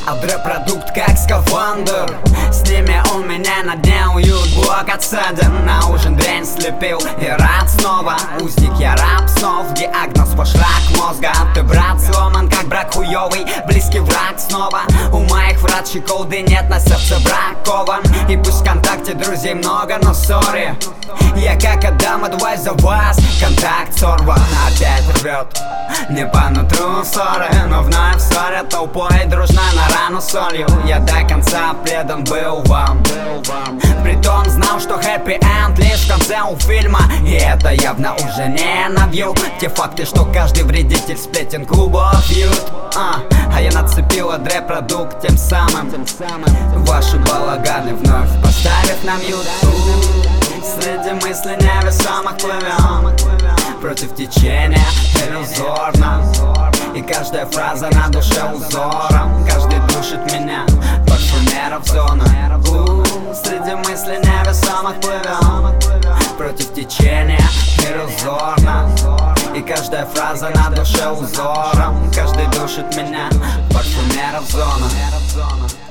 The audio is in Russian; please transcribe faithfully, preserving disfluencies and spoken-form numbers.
А продукт как скафандр. С ними у меня на дне уют, блок отсаден. На ужин дрянь слепил и рад снова. Узник я раб снов, диагноз ваш рак мозга. Ты брат сломан как брак хуёвый, близкий враг снова. У моих врачей колды нет, на сердце бракован. И пусть ВКонтакте друзей много, но сори, я как Адам Адвайс за вас. Контакт сорван, опять рвет не по нутру ссоры, но вновь ссорят толпой дружно на рану солью. Я до конца предан был вам, притом знал, что хэппи-энд лишь в конце у фильма. И это явно уже не навью те факты, что каждый вредитель сплетен клубов вьют. А, а я нацепил репродукт тем самым ваши балаганы вновь поставив на мьют. Среди мыслей невесомых плывем против течения иллюзорно. И каждая фраза на душе узором. Каждый душит меня, парфюмеров зона. Среди мыслей невесомых плывем против течения иллюзорно. И каждая фраза на душе узором. Каждый душит меня, парфюмеров зона.